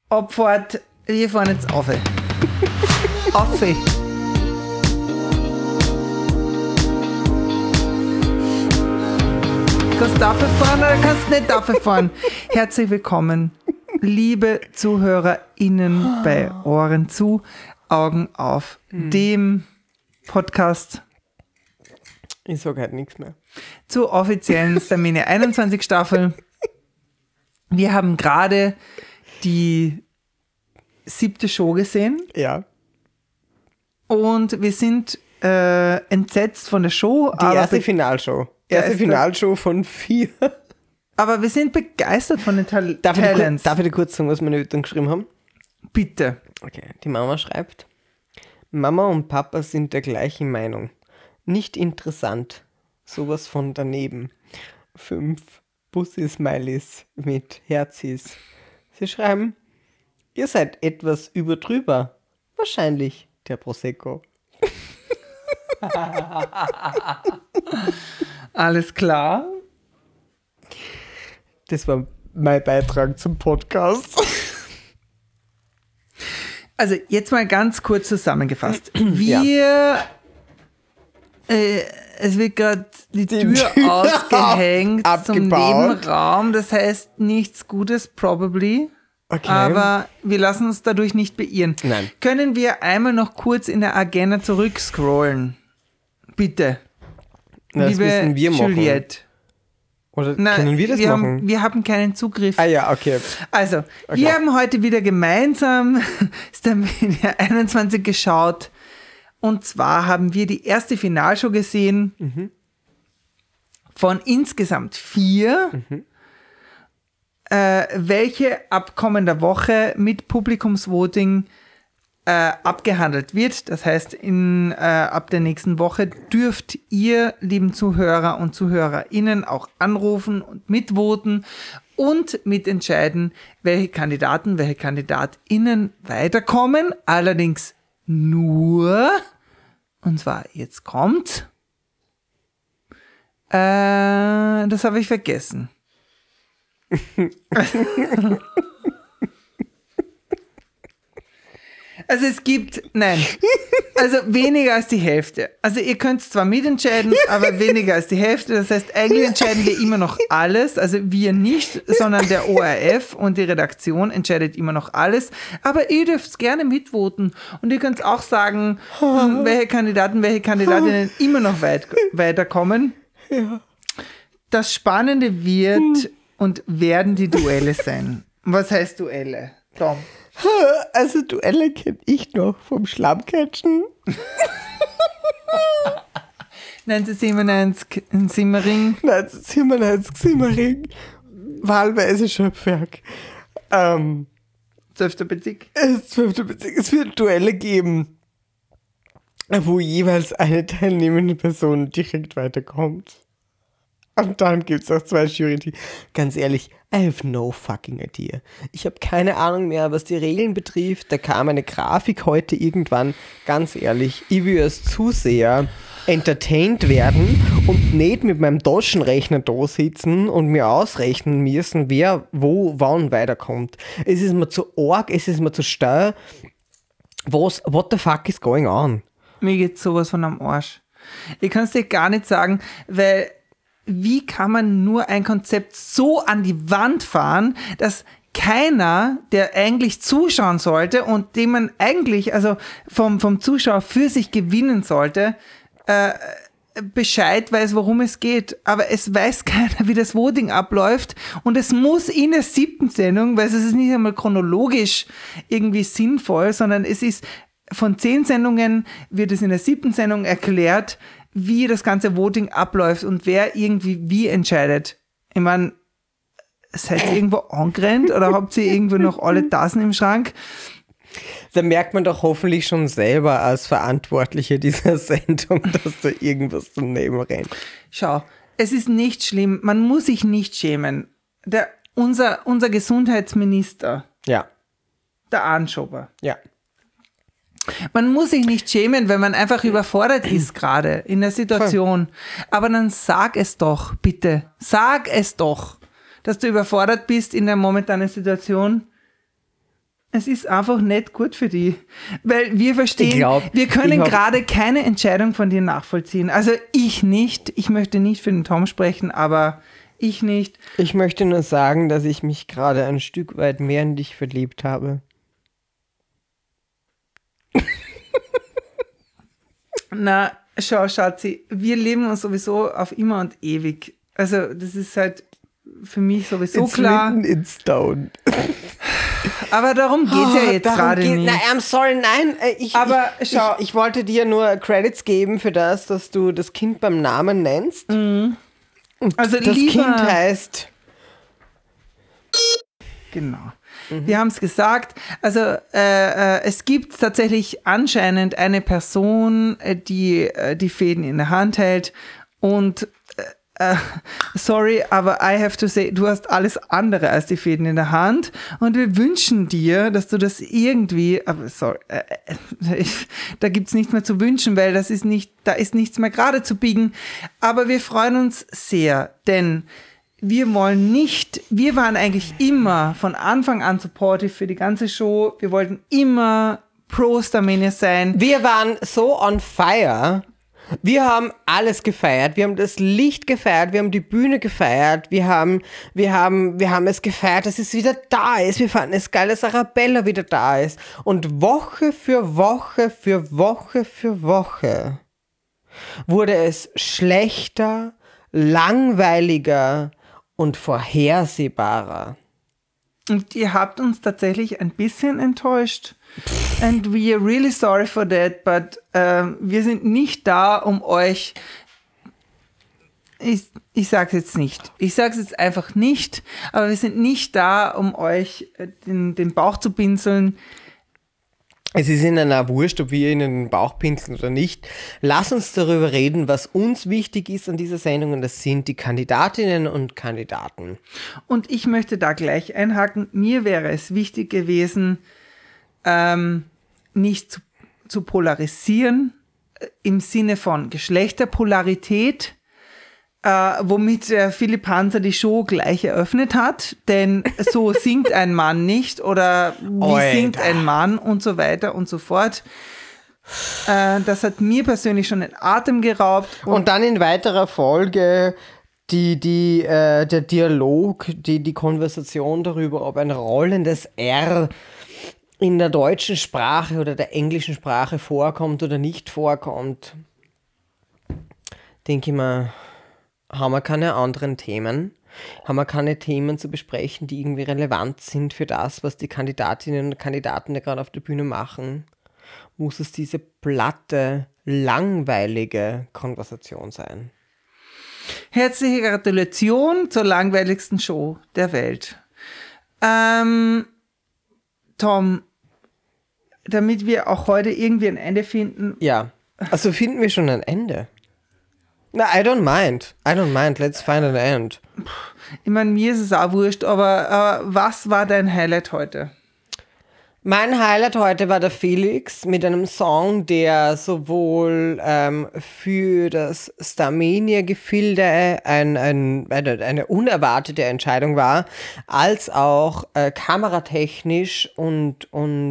Abfahrt, wir fahren jetzt auf. Auf. Kannst du dafür fahren oder kannst du nicht dafür fahren? Herzlich willkommen, liebe ZuhörerInnen bei Ohren zu, Augen auf, dem Podcast. Ich sage halt nichts mehr. Zur offiziellen Stamina 21 Staffel. Wir haben gerade die 7. Show gesehen. Ja. Und wir sind entsetzt von der Show. Die erste Finalshow. Erste Finalshow von 4. Aber wir sind begeistert von den Talents. Darf ich dir kurz sagen, was meine Eltern geschrieben haben? Bitte. Okay, die Mama schreibt: Mama und Papa sind der gleichen Meinung. Nicht interessant. Sowas von daneben. 5 Bussi-Smileys mit Herzis. Sie schreiben: Ihr seid etwas überdrüber. Wahrscheinlich der Prosecco. Alles klar. Das war mein Beitrag zum Podcast. Also jetzt mal ganz kurz zusammengefasst. Wir, es wird gerade die Tür ausgehängt zum Nebenraum. Das heißt nichts Gutes, probably. Okay. Aber wir lassen uns dadurch nicht beirren. Nein. Können wir einmal noch kurz in der Agenda zurückscrollen? Bitte. Das Liebe müssen wir machen. Juliette. Oder können wir das machen? Wir haben keinen Zugriff. Ah ja, okay. Also, wir haben heute wieder gemeinsam Stamina 21 geschaut. Und zwar haben wir die erste Finalshow gesehen von insgesamt 4, welche ab kommender Woche mit Publikumsvoting abgehandelt wird. Das heißt, ab der nächsten Woche dürft ihr, lieben Zuhörer und ZuhörerInnen, auch anrufen und mitvoten und mitentscheiden, welche Kandidaten, welche KandidatInnen weiterkommen. Allerdings nur, und zwar jetzt kommt, das habe ich vergessen. Also es gibt, also weniger als die Hälfte. Also ihr könnt zwar mitentscheiden, aber weniger als die Hälfte. Das heißt, eigentlich entscheiden wir immer noch alles. Also wir nicht, sondern der ORF und die Redaktion entscheidet immer noch alles. Aber ihr dürft gerne mitvoten. Und ihr könnt auch sagen, welche Kandidaten, welche Kandidatinnen immer noch weiterkommen. Ja. Das Spannende wird und werden die Duelle sein. Was heißt Duelle, Tom? Also Duelle kenne ich noch vom Schlammcatchen. 1997 in Simmering. 1997 Simmering. Wahlweise Schöpfwerk. 12. Bezirk. 12. Bezirk. Es wird Duelle geben, wo jeweils eine teilnehmende Person direkt weiterkommt. Und dann gibt es auch 2 Jury. Ganz ehrlich, I have no fucking idea. Ich habe keine Ahnung mehr, was die Regeln betrifft. Da kam eine Grafik heute irgendwann. Ganz ehrlich, ich will als Zuseher entertained werden und nicht mit meinem Taschenrechner da sitzen und mir ausrechnen müssen, wer wo wann weiterkommt. Es ist mir zu arg, es ist mir zu steil. What the fuck is going on? Mir geht sowas von am Arsch. Ich kann es dir gar nicht sagen, weil wie kann man nur ein Konzept so an die Wand fahren, dass keiner, der eigentlich zuschauen sollte und den man eigentlich, also vom Zuschauer für sich gewinnen sollte, Bescheid weiß, worum es geht. Aber es weiß keiner, wie das Voting abläuft. Und es muss in der 7. Sendung, weil es ist nicht einmal chronologisch irgendwie sinnvoll, sondern es ist von 10 Sendungen wird es in der 7. Sendung erklärt, wie das ganze Voting abläuft und wer irgendwie wie entscheidet. Ich meine, seid ihr irgendwo angerannt oder habt ihr irgendwo noch alle Tassen im Schrank? Da merkt man doch hoffentlich schon selber als Verantwortliche dieser Sendung, dass da irgendwas daneben rennt. Schau, es ist nicht schlimm, man muss sich nicht schämen. Unser Gesundheitsminister, ja, der Anschober, ja. Man muss sich nicht schämen, wenn man einfach überfordert ist gerade in der Situation. Aber dann sag es doch, bitte. Sag es doch, dass du überfordert bist in der momentanen Situation. Es ist einfach nicht gut für die. Weil wir verstehen, wir können ich hoffe- gerade keine Entscheidung von dir nachvollziehen. Also ich nicht. Ich möchte nicht für den Tom sprechen, aber ich nicht. Ich möchte nur sagen, dass ich mich gerade ein Stück weit mehr in dich verliebt habe. Na, schau, Schatzi, wir leben uns sowieso auf immer und ewig. Also das ist halt für mich sowieso It's klar. written in stone. Aber darum geht es ja jetzt gerade nicht. Nein, I'm sorry, nein. Aber schau. Ich wollte dir nur Credits geben für das, dass du das Kind beim Namen nennst. Also Das lieber, Kind heißt... Genau. Wir haben es gesagt. Also es gibt tatsächlich anscheinend eine Person, die die Fäden in der Hand hält und sorry, aber I have to say, du hast alles andere als die Fäden in der Hand und wir wünschen dir, dass du das irgendwie, aber sorry, da gibt's nichts mehr zu wünschen, weil da ist nichts mehr gerade zu biegen, aber wir freuen uns sehr, denn wir waren eigentlich immer von Anfang an supportive für die ganze Show, wir wollten immer pro Starmania sein. Wir waren so on fire. Wir haben alles gefeiert. Wir haben das Licht gefeiert. Wir haben die Bühne gefeiert. Wir haben es gefeiert, dass es wieder da ist. Wir fanden es geil, dass Arabella wieder da ist. Und Woche für Woche für Woche für Woche wurde es schlechter, langweiliger und vorhersehbarer. Und ihr habt uns tatsächlich ein bisschen enttäuscht. And we are really sorry for that, but wir sind nicht da, um euch... Ich sag's jetzt nicht. Ich sag's jetzt einfach nicht, aber wir sind nicht da, um euch den Bauch zu pinseln. Es ist ihnen auch wurscht, ob wir ihnen den Bauch pinseln oder nicht. Lass uns darüber reden, was uns wichtig ist an dieser Sendung, und das sind die Kandidatinnen und Kandidaten. Und ich möchte da gleich einhaken. Mir wäre es wichtig gewesen, nicht zu polarisieren, im Sinne von Geschlechterpolarität, womit Philipp Hanser die Show gleich eröffnet hat, denn so singt ein Mann nicht oder wie singt ein Mann und so weiter und so fort. Das hat mir persönlich schon den Atem geraubt. Und dann in weiterer Folge der Dialog, die Konversation darüber, ob ein rollendes R in der deutschen Sprache oder der englischen Sprache vorkommt oder nicht vorkommt. Denke ich mal, haben wir keine anderen Themen? Haben wir keine Themen zu besprechen, die irgendwie relevant sind für das, was die Kandidatinnen und Kandidaten da gerade auf der Bühne machen? Muss es diese platte, langweilige Konversation sein? Herzliche Gratulation zur langweiligsten Show der Welt. Tom, damit wir auch heute irgendwie ein Ende finden. Ja, also finden wir schon ein Ende. Na, I don't mind. Let's find an end. Ich meine, mir ist es auch wurscht, aber was war dein Highlight heute? Mein Highlight heute war der Felix mit einem Song, der sowohl für das Starmania-Gefilde eine unerwartete Entscheidung war, als auch kameratechnisch und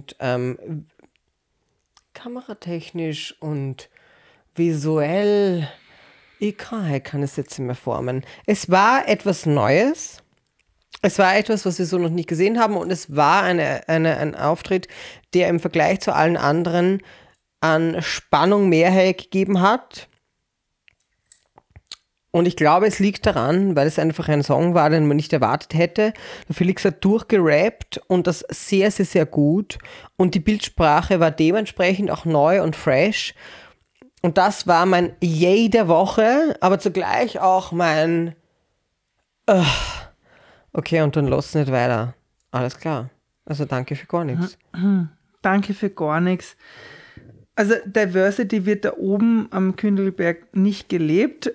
visuell. Ich kann es jetzt nicht mehr formen. Es war etwas Neues. Es war etwas, was wir so noch nicht gesehen haben, und es war ein Auftritt, der im Vergleich zu allen anderen an Spannung mehr hergegeben hat. Und ich glaube, es liegt daran, weil es einfach ein Song war, den man nicht erwartet hätte. Der Felix hat durchgerappt und das sehr, sehr, sehr gut. Und die Bildsprache war dementsprechend auch neu und fresh. Und das war mein Yay der Woche, aber zugleich auch mein okay, und dann lass nicht weiter. Alles klar. Also danke für gar nichts. Danke für gar nichts. Also Diversity wird da oben am Kündlberg nicht gelebt.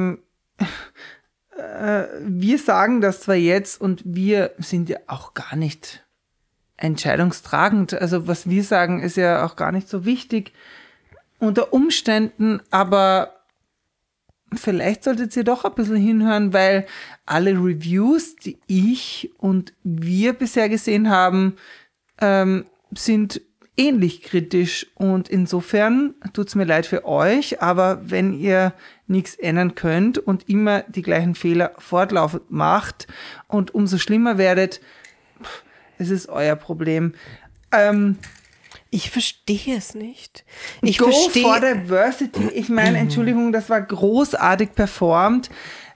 Wir sagen das zwar jetzt, und wir sind ja auch gar nicht entscheidungstragend. Also was wir sagen, ist ja auch gar nicht so wichtig unter Umständen, aber vielleicht solltet ihr doch ein bisschen hinhören, weil alle Reviews, die ich und wir bisher gesehen haben, sind ähnlich kritisch und insofern tut's mir leid für euch, aber wenn ihr nichts ändern könnt und immer die gleichen Fehler fortlaufend macht und umso schlimmer werdet, es ist euer Problem. Ich verstehe es nicht. Ich Go verstehe. for Diversity. Ich meine, Entschuldigung, das war großartig performt.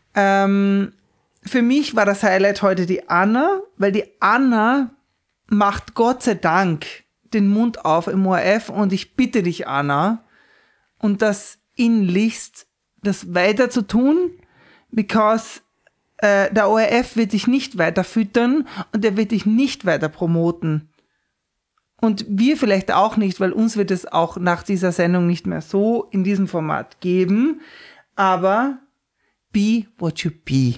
Für mich war das Highlight heute die Anna, weil die Anna macht Gott sei Dank den Mund auf im ORF und ich bitte dich, Anna, und das inlichst, das weiter zu tun, because der ORF wird dich nicht weiter füttern und er wird dich nicht weiter promoten. Und wir vielleicht auch nicht, weil uns wird es auch nach dieser Sendung nicht mehr so in diesem Format geben, aber be what you be.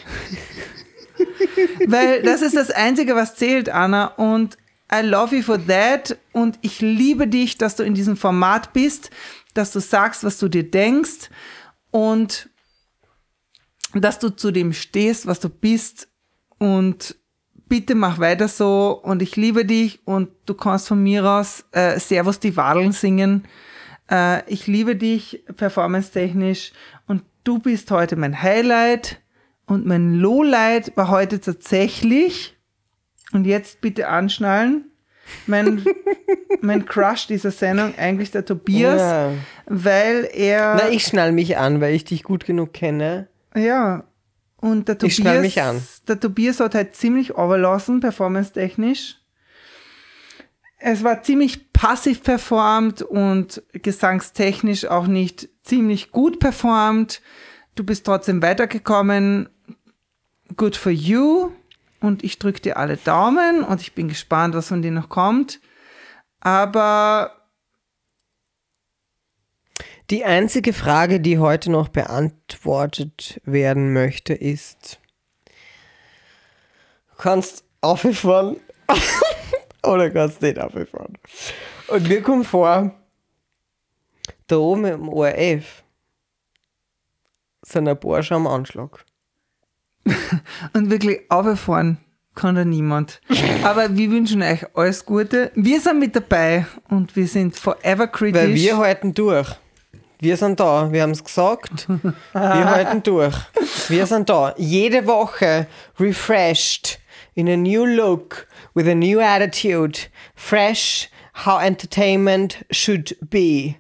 Weil das ist das Einzige, was zählt, Anna, und I love you for that und ich liebe dich, dass du in diesem Format bist, dass du sagst, was du dir denkst und dass du zu dem stehst, was du bist und bitte mach weiter so und ich liebe dich und du kannst von mir aus Servus die Wadeln singen. Ich liebe dich performance-technisch und du bist heute mein Highlight und mein Lowlight war heute tatsächlich, und jetzt bitte anschnallen, mein Crush dieser Sendung, eigentlich der Tobias, Ja. weil er... Na, ich schnall mich an, weil ich dich gut genug kenne. Ja, und der Ich schnall mich an. Der Tobias hat halt ziemlich overlassen, performance-technisch. Es war ziemlich passiv performt und gesangstechnisch auch nicht ziemlich gut performt. Du bist trotzdem weitergekommen. Good for you. Und ich drücke dir alle Daumen und ich bin gespannt, was von dir noch kommt. Aber Die einzige Frage, die heute noch beantwortet werden möchte, ist: Du kannst auffahren oder kannst nicht auffahren. Und mir kommt vor, da oben im ORF sind ein paar schon am Anschlag. und wirklich auffahren kann da niemand. Aber wir wünschen euch alles Gute. Wir sind mit dabei und wir sind forever kritisch. Weil wir halten durch. Wir sind da, wir haben es gesagt. Wir halten durch. Wir sind da. Jede Woche refreshed in a new look with a new attitude. Fresh, how entertainment should be.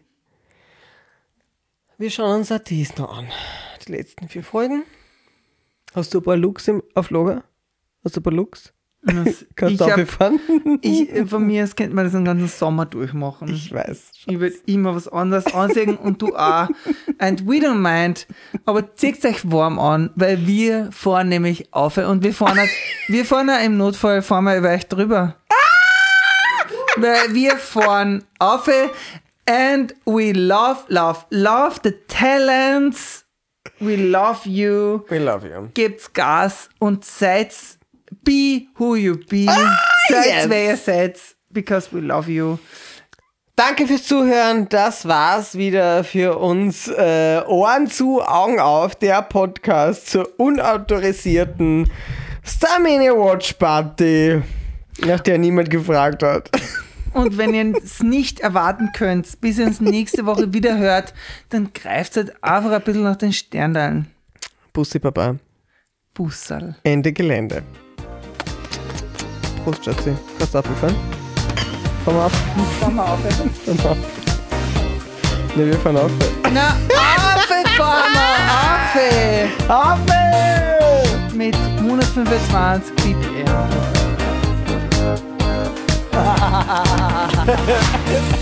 Wir schauen uns auch dies noch an. Die letzten 4 Folgen. Hast du ein paar Looks auf Lager? Hast du ein paar Looks? Kannst du auffahren? Von mir aus könnte man das den ganzen Sommer durchmachen. Ich weiß. Ich würde immer was anderes ansehen und du auch. And we don't mind. Aber zieht euch warm an, weil wir fahren nämlich auf und wir fahren im Notfall fahren wir über euch drüber. Weil wir fahren auf and we love the talents. We love you. We love you. Gebt's Gas und seid be who you be. Seid yes. wer ihr seid, because we love you. Danke fürs Zuhören. Das war's wieder für uns. Ohren zu, Augen auf. Der Podcast zur unautorisierten Starmania Watch Party, nach der niemand gefragt hat. Und wenn ihr es nicht erwarten könnt, bis ihr uns nächste Woche wieder hört, dann greift halt einfach ein bisschen nach den Sterndalen. Bussi Baba. Bussal. Ende Gelände. Prost, Schatzi. Kannst du abgefahren? Fahren wir ab. Fahren wir auf. Fahren wir ab. Ne, wir fahren auf. Na, Affe fahren wir, Affe! Affe! Mit 125 BPM.